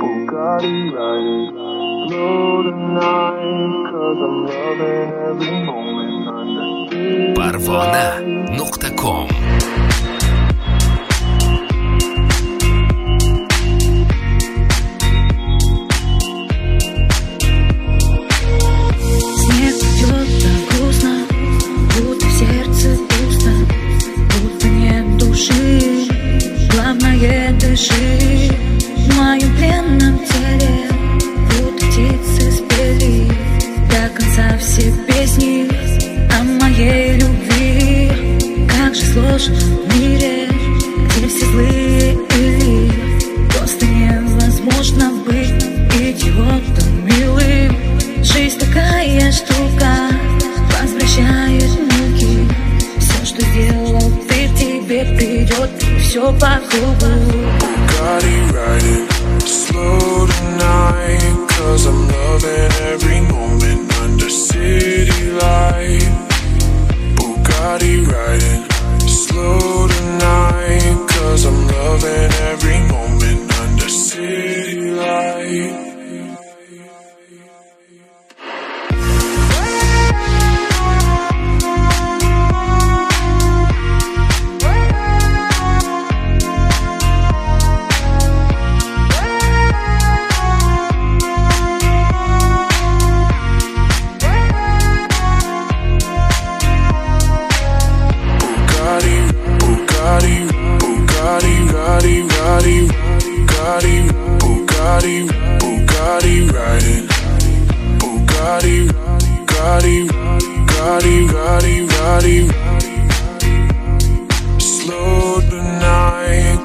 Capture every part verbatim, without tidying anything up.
Bugatti riding slow tonight, 'cause I'm loving every moment under city Parvona точка ком. Снег идет так грустно, будто в сердце пусто, будто нет души. Главное, дыши в моем пленном теле, будто птицы спели до конца все песни о моей любви. Как же сложно в мире, где все злые или просто невозможно быть идиотом милым. Жизнь такая штука, возвращает муки. Все, что сделал ты, тебе придет, и все по кругу. Bugatti riding slow tonight, 'cause I'm loving every moment under city light. Bugatti riding slow tonight, 'cause I'm loving every moment under city light. Bugatti, Bugatti, Bugatti, Bugatti, Bugatti, Bugatti, Bugatti riding. Bugatti, Bugatti, Bugatti, Bugatti, Bugatti. Slow tonight.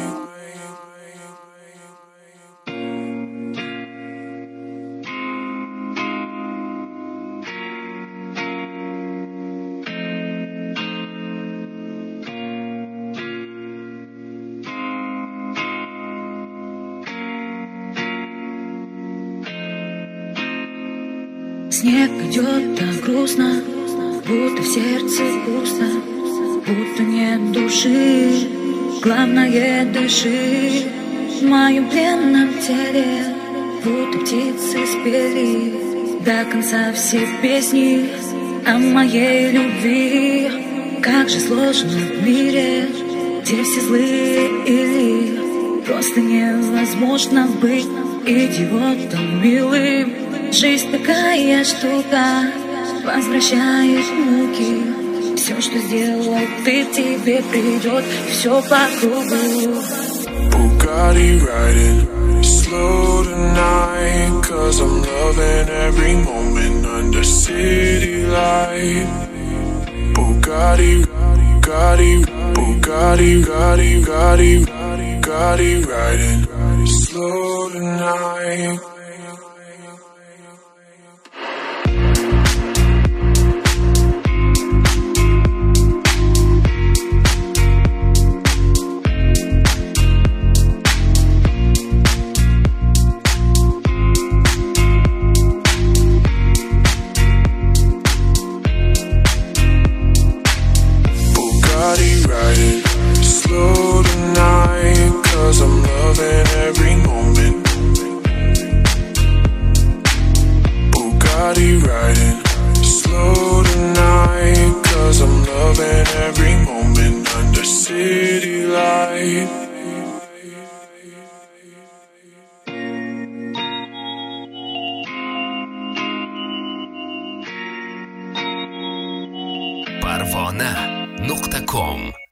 Снег идет так грустно, будто в сердце пусто, будто нет души. Главное, дыши в моем пленном теле, будто птицы спели до конца все песни о моей любви. Как же сложно в мире, где все злые или просто невозможно быть идиотом милым. Жизнь такая штука, возвращает муки. Все, что сделал ты, тебе придет, все по кругу. Bugatti riding slow tonight, 'cause I'm loving every moment under city light. Bugatti, Bugatti, Bugatti, Bugatti, Bugatti, Bugatti riding slow tonight. Bugatti riding slow tonight, 'cause I'm loving every moment. Bugatti riding slow tonight, 'cause I'm loving every moment under city light. Parvona точка ком.